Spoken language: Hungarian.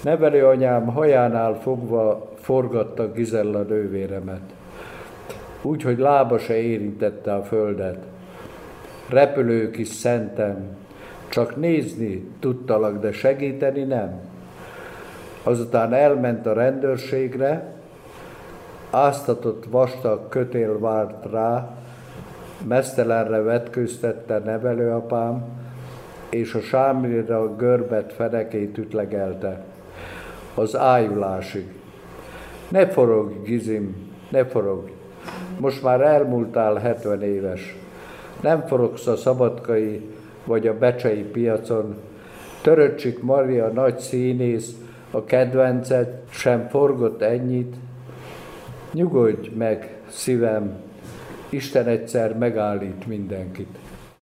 Nevelőanyám hajánál fogva forgatta Gizella nővéremet, úgy, hogy lába se érintette a földet. Repülő kis szentem, csak nézni tudtalak, de segíteni nem. Azután elment a rendőrségre, áztatott vastag kötél várt rá, meztelenre vetkőztette nevelőapám, és a sámlira görbet fenekét ütlegelte az ájulásig. Ne forogj, Gizim, ne forogj! Most már elmúltál 70 éves. Nem forogsz a szabadkai vagy a becsei piacon. Töröcsik Maria nagy színész, a kedvenced sem forgott ennyit. Nyugodj meg, szívem, Isten egyszer megállít mindenkit.